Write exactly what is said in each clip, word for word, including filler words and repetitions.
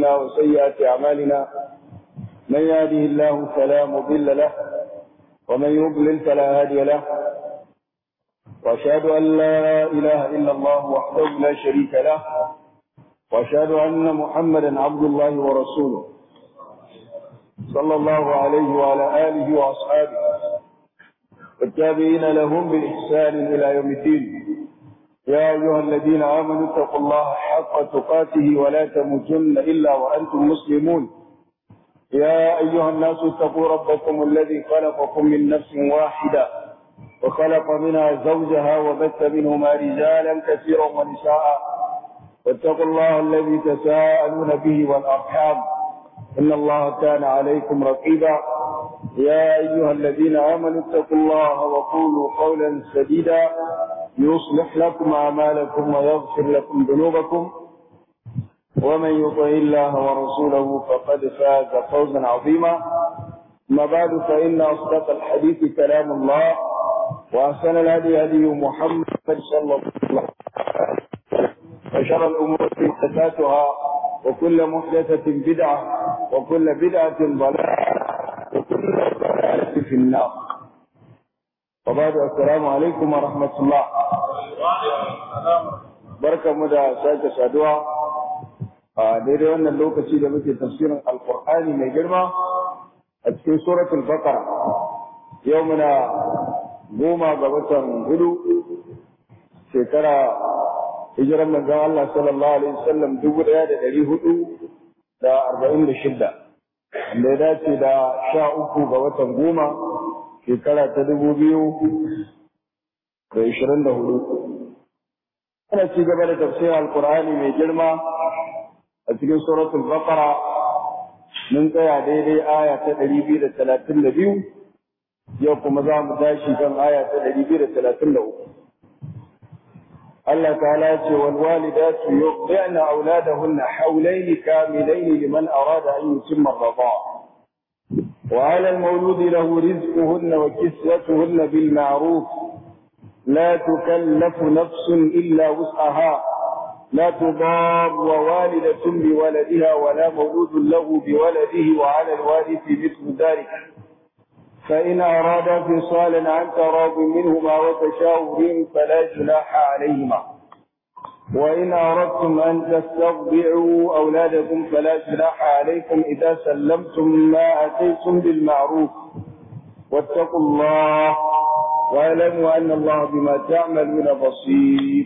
أنفسنا وسيئات أعمالنا من يهده الله فلا مضل له ومن يضلل فلا هادي له وأشهد أن لا إله إلا الله وحده لا شريك له وأشهد أن محمدا عبد الله ورسوله صلى الله عليه وعلى آله وأصحابه والتابعين لهم بإحسان إلى يوم الدين. يا أيها الذين آمنوا اتقوا الله حق تقاته ولا تموتن إلا وأنتم مسلمون. يا أيها الناس اتقوا ربكم الذي خلقكم من نفس واحدة وخلق منها زوجها وبث منهما رجالا كثيرا ونساء واتقوا الله الذي تساءلون به والأرحام إن الله كان عليكم رقيبا. يا أيها الذين آمنوا اتقوا الله وقولوا قولا سديدا يصلح لكم أعمالكم ويغفر لكم ذنوبكم ومن يطع الله ورسوله فقد فاز فوزا عظيما. أما بعد فإن أصدق الحديث كلام الله وأحسن الهدي هدي محمد صلى الله عليه وسلم وشر الأمور محدثاتها وكل محدثة بدعة وكل بدعة ضلالة وكل ضلالة في النار. وبعد السلام عليكم ورحمة الله. بركة مدى ساكة سادوة daidai wannan lokaci da muke tafsirin alkur'ani mai girma a cikin suratul baqara. Yau muna goma ga watan hudu shekara hijiran manzon Allah sallallahu alaihi wasallam dubu ɗaya da ɗari hudu da arba'in da shidda da ya dace da sha uku ga watan goma shekara ta dubu biyu da ishirin da hudu. Ana ci gaba da tafsirin alkur'ani mai girma a cikin suratul baqara mun tsaya daidai aya ta ɗari biyu da talatin da biyu, yau kuma za mu tashi kan aya ta ɗari biyu da talatin da uku. Allah ta'ala ya ce wal walidatu yurdi'na auladahunna hawlayn kamilayn liman arada an yutimma ar-rida'a wa 'ala al-mawlud lahu rizquhunna wa kiswatuhunna bil ma'ruf la tukallafu nafsun illa wus'aha لا تضار والدة بولدها ولا مولود له بولده وعلى الوارث مثل ذلك فإن أرادا فصالا عن تراض منهما وتشاور فلا جناح عليهما وإن أردتم أن تسترضعوا أولادكم فلا جناح عليكم إذا سلمتم ما أتيتم بالمعروف واتقوا الله واعلموا أن الله بما تعملون بصير.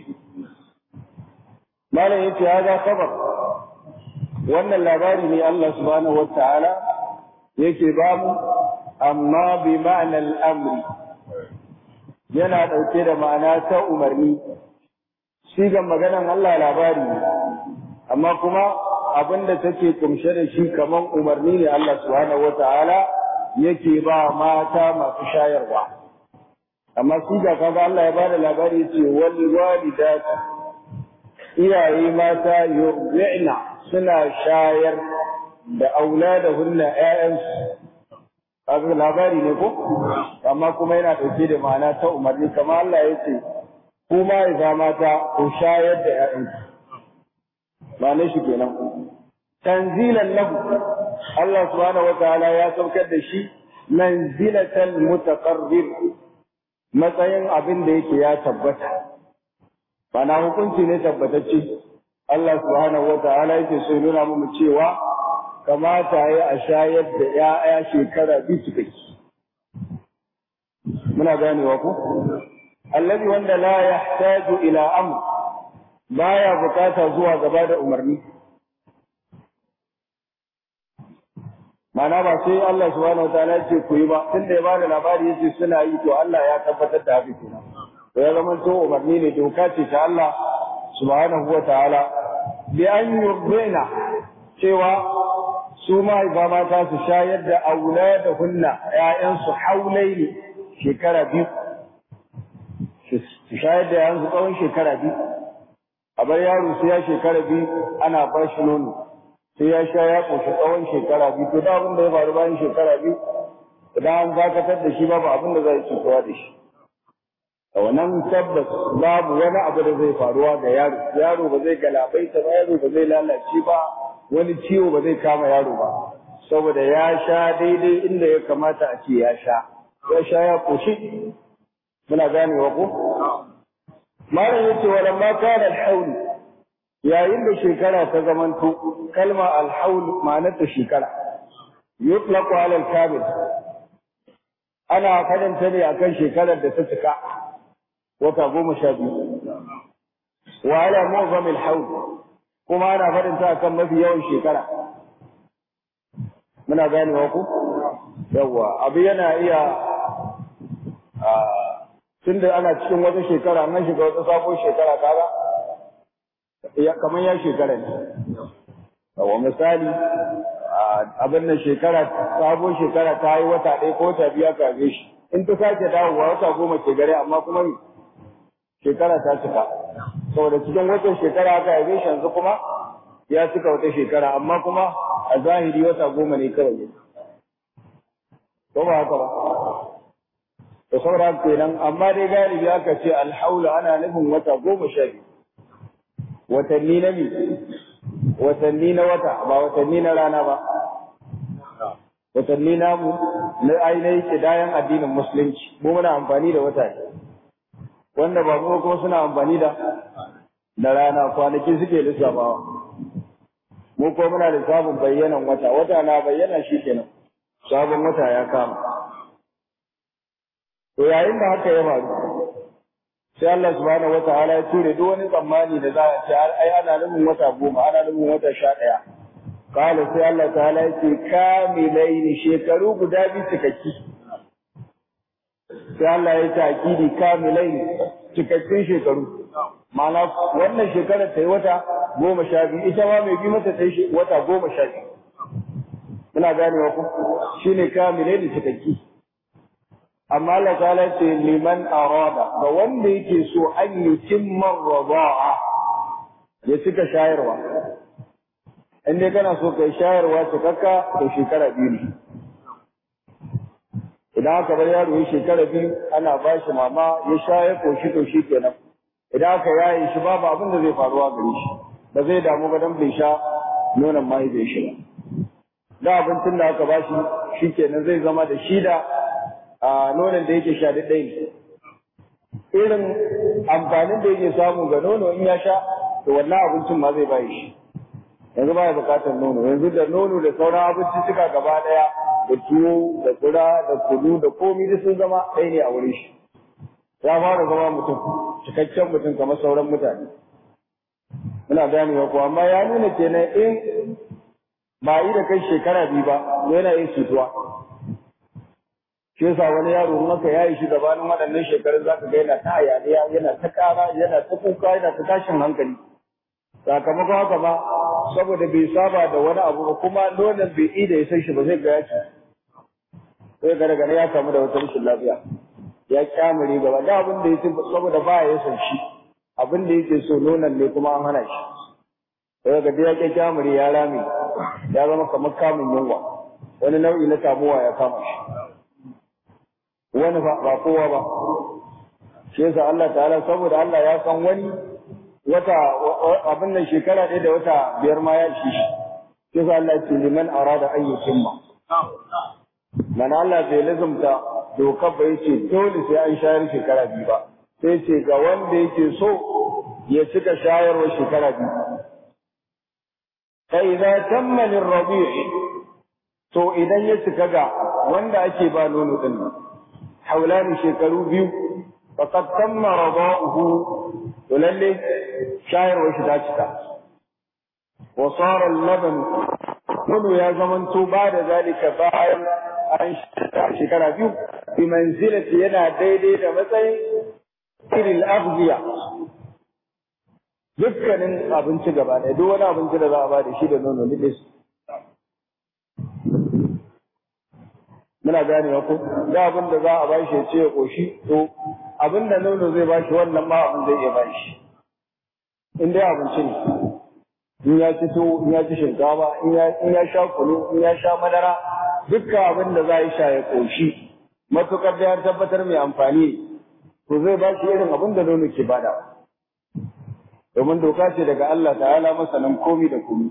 malam yace hada khabar, wannan labari ne Allah subhanahu wataala yake ba mu amma bi ma'anar amri, yana dauke da ma'ana ta umarni. Sigan maganan Allah labari ne amma kuma abinda take kumshe da shi kaman umarni ne Allah subhanahu wataala yake ba mata masu shayarwa. Amma siga kaga Allah ya bada labari yace wal walidatu, iyaye mata yurdi'na suna shayar da auladahunna ƴaƴansu. Kaga labari ne ko amma kuma yana dauke da ma'ana ta umarni, kamar Allah ya ce ku ma ya mata ku shayar da ƴaƴanku. Ma'ana shi kenan tanzilan lahu, Allah subhanahu wataala ya saukar da shi manzilatal mutaqarrir, matsayin abin da yake ya tabbata. Bana hukunci ne tabbatacce. Allah subhanahu wata'ala yake so nuna mu cewa kamata yayi a shayar da ƴaƴa shekara biyu su kai. Muna ganewa ko? Allazi wanda la yahtaju ila amr, baya bukata zuwa gaba da umarni. Mana ba sai Allah subhanahu wata'ala yake ku yi ba, tunda ya bada labari yace suna yi to Allah ya tabbatar da haka kenan. ya zama to umarni ne, doka ce ta Allah subhanahu wa ta'ala bi an yurdina, cewa su ma ba mata su shayar da auladahunna ƴaƴansu haulaini shekara biyu, su shayar da ƴaƴansu tsawon shekara biyu. A bar yaro sai ya shekara biyu ana ba shi nono, sai ya sha ya ƙoshi tsawon shekara biyu. To da abin da ya faru bayan shekara biyu, idan an dakatar da shi babu abin da zai cutuwa da shi. A wannan tabbas babu wani abu da zai faruwa ga yaro, yaro ba zai galabaita ba, yaro ba zai lalace ba, wani ciwo ba zai kama yaro ba saboda ya sha daidai inda ya kamata a ce ya sha ya sha ya koshi muna ganewa ko malam yace walamma kana al-hawl yayin da shekara ta zamanto kalma al-hawl ma'anar ta shekara yutlaqu ala al-kamil ana kadanta ne akan shekarar da ta cika wata goma sha biyu wa ala mu'zam al-hawl kuma ana fadinta akan mafi yawan shekara muna ganewa ko yawa abu yana iya tunda ana cikin wata shekara nan shiga wata sabon shekara kaga ya kamar ya shekara ne yawa misali abin nan shekara sabon shekara ta yi wata ɗaya ko wata biya ka ga shi in ta sake dawowa wata goma ke gare amma kuma shekara ta cika saboda cikin wata shekara aka haife shi yanzu kuma ya cika wata shekara amma kuma a zahiri wata goma ne kawai ko ba haka ba da saboda kenan amma dai galibi aka ce alhaula ana nufin wata goma sha biyu watanni na mi watanni na wata ba watanni na rana ba watanni namu na ainihin kidayan addinin musulunci mu muna amfani da wata ne wanda ba mu kuma suna amfani da da rana kwanaki suke lissafawa mu ko muna da sabon bayyanan wata wata na bayyana shi kenan sabon wata ya kama to yayin da haka ya faru sai Allah subhanahu wataala ya ture duk wani tsammani da za a ce ai ana nufin wata goma ana nufin wata sha ɗaya kala sai Allah ta'ala ya ce kamilaini shekaru guda biyu cikakki sai Allah ya ce akidi kamilaini cikakkin shekaru ma'ana wannan shekarar ta yi wata goma sha biyu ita ma mai bi mata ta yi wata goma sha biyu muna ganewa ku shine kamilaini cikakki amma Allah ta'ala ce liman arada ga wanda yake so an yi timman raba'a ya cika shayarwa in dai kana so kai shayarwa cikakka to shekara biyu ne idan aka bar yaro ya shekara biyu ana ba shi mama ya sha ya koshi to shi kenan idan aka yaye shi babu abin da zai faruwa gare shi ba zai damu ba dan bai sha nonon mahaifiyar shi ba da abincin da aka ba shi shi kenan zai zama da shi da a nonon da yake sha ɗaya ne irin amfanin da yake samu ga nono in ya sha to wannan abincin ma zai bayi shi yanzu ba ya bukatar nono yanzu da nono da sauran abinci suka gaba ɗaya da tuwo da kura da kudu da komi da sun zama ɗaya ne a wurin shi ya fara zama mutum cikakken mutum kamar sauran mutane muna ganewa ko amma ya nuna kenan in ba yi da kai shekara biyu ba yana yin cutuwa shi yasa wani yaro in aka yayi shi gabanin waɗannan shekarun zaka ga yana ta hayaniya yana ta ƙara yana ta kuka yana ta tashin hankali sakamakon haka ba saboda bai saba da wani abu ba kuma nonon bai ida ya san shi ba zai ga ya ci sai ga daga ya samu da wata rashin lafiya ya kyamure gaba da abin da yake saboda ba ya san shi abin da yake so nonon ne kuma an hana shi sai ga ya ke kyamure ya rame ya zama kamar kamun yunwa wani nau'i na tamuwa ya kama shi wani ba kowa ba shi yasa Allah ta'ala saboda Allah ya san wani wata abin nan shekara ɗaya da wata biyar ma ya ci shi shi yasa Allah ya ce liman arada an yutimma man Allah bai lazumta dokar ba yace dole sai an shayar shekara biyu ba sai ce ga wanda yake so ya cika shayarwa shekara biyu fa idza tamma lirrabi' to idan ya cika ga wanda ake ba nono din nan haulani shekaru biyu faqad tamma rada'uhu to lalle shayarwar shi ta cika wa sara al-laban kullu ya zamanto ba da zalika bayan an shekara biyu bi manzilati yana daidai da matsayin iril aghdiya dukkanin abinci gaba ɗaya duk wani abinci da za a ba da shi da nono lidis muna gane ko da abin da za a ba shi ya ce ya koshi to abin da nono zai ba shi wannan ma abin zai iya ba shi in dai abinci ne in ya ci to in ya ci shinkafa in ya in ya sha kunu in ya sha madara dukkan abin da za a yi sha ya koshi matukar da ya tabbatar mai amfani to zai ba shi irin abin da nono ke bada domin doka ce daga Allah ta'ala masanin komi da komi.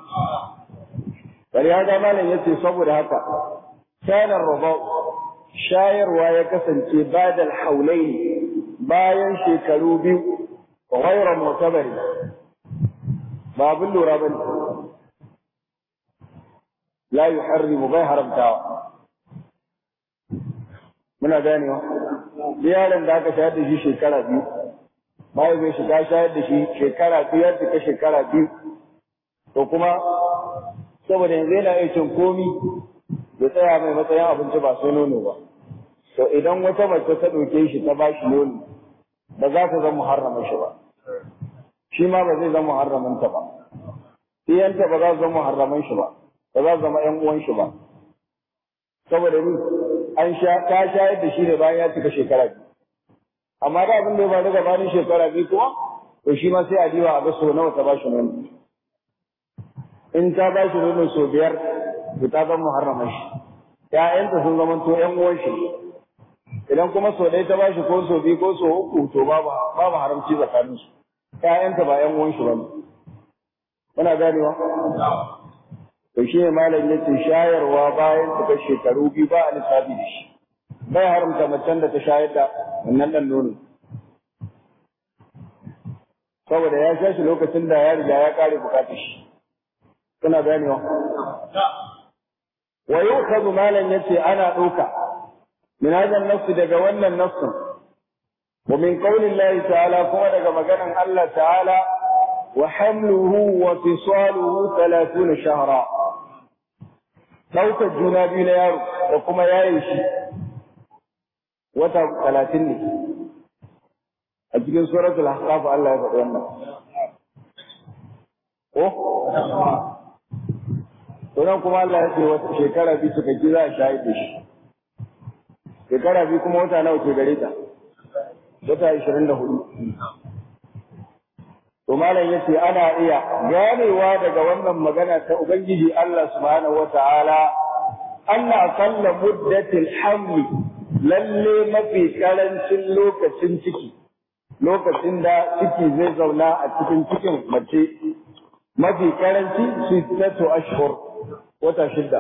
Bari haka malam ya ce saboda haka, kanar rabau shayarwa ya kasance badal haulaini bayan shekaru biyu wa ghayra mu'tabari ba abin lura bane la yuharrimu bai haramtawa. Muna ganewa yaron da aka shayar da shi shekara biyu bai bai shiga shayar da shi shekara biyu ya cika shekara biyu to kuma saboda yanzu yana iya cin komi ya tsaya mai matsayin abinci ba sai nono ba, to idan wata mace ta ɗauke shi ta ba shi nono ba za ta zama muharramin shi ba, shi ma ba zai zama muharramanta ba, iyanta ba za su zama muharramin shi ba, ba za su zama ƴan uwan shi ba, saboda ni an sha ta shayar da shi ne bayan ya cika shekara biyu, amma da abin da ya faru gabanin shekara biyu kuma to shi ma sai a diwa a ga so nawa ta ba shi nono. In ta ba shi nono sau biyar to ta zama muharramin shi, ƴaƴanta sun zama to ƴan uwan shi. Idan kuma sau ɗaya ta ba shi ko sau biyu ko sau uku to babu babu haramci tsakanin su, ƴaƴanta ba ƴan uwan shi bane. Muna ganewa? To shi ne malam yace shayarwa bayan cika shekaru biyu ba a lissafi da shi, bai haramta macen da ta shayar da wannan ɗan nono, saboda ya sha shi lokacin da ya riga ya kare bukatar shi. Kuna ganewa? Wa yukhadhu malan yace ana dauka min hadan nafsi daga wannan nafsin wa min qawli Allah ta'ala kuma daga maganan Allah ta'ala wa hamluhu wa fisaluhu thalathuna shahra, dauka juna biyu na yaro da kuma yayin shi wata talatin ne a cikin suratul ahqaf Allah ya faɗi wannan ko Sunan kuma Allah ya ce wata shekara biyu suka ji za a shahid da shi. Shekara biyu kuma wata nawa ke gare ta? Wata ashirin da hudu. To malam ya ce ana iya ganewa daga wannan magana ta Ubangiji Allah subhanahu wa ta'ala anna aqalla muddatil hamli lalle mafi karancin lokacin ciki lokacin da ciki zai zauna a cikin cikin mace mafi karanci sittatu ashhur wata shidda.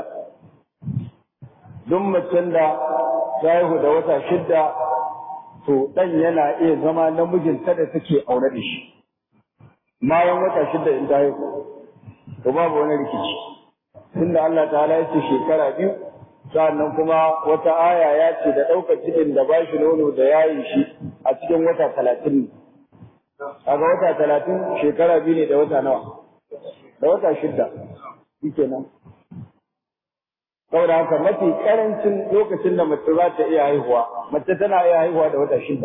Duk macen da ta haihu da wata shidda to dan yana iya zama namijinta da take aure da shi. Bayan wata shidda in ta haihu to babu wani rikici. Tunda Allah ta'ala ya ce shekara biyu, sa'annan kuma wata aya ya ce da ɗaukar cikin da ba shi nono da yayi shi a cikin wata talatin ne. Kaga wata talatin shekara biyu ne da wata nawa? Da wata shidda. Shi kenan. Saboda haka mafi karancin lokacin da mace za ta iya haihuwa, mace tana iya haihuwa da wata shida.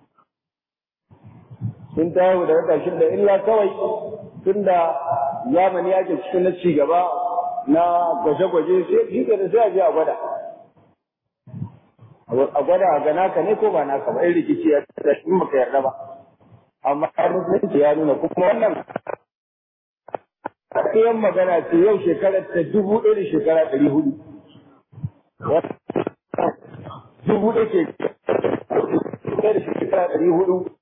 Sun ta haihu da wata shida illa kawai tun da zamani ake cikin na cigaba na gwaje-gwaje sai shi da sai a je a gwada. A gwada a ga naka ne ko ba naka ba, in rikici ya da shi baka yarda ba. Amma har musulunci ya nuna kuma wannan kayan magana ce yau shekarar ta dubu ɗaya da shekara ɗari hudu. Dubu ɗaya da shekara ɗari hudu